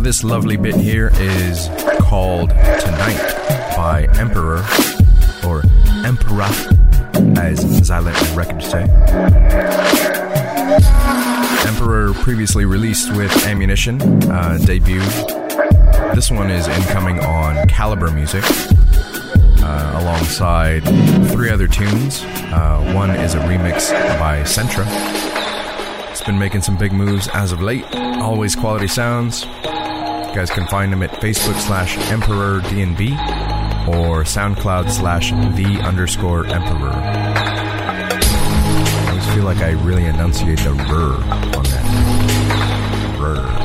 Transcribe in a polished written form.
this lovely bit here is called Tonight by Emperor, or Emperor, as I let the record say. Emperor previously released with Ammunition, debuted. This one is incoming on Caliber Music, alongside 3 other tunes. One is a remix by Centra. It's been making some big moves as of late. Always quality sounds. You guys can find him at Facebook/EmperorDNB or SoundCloud/the_Emperor. I always feel like I really enunciate the R on that. R.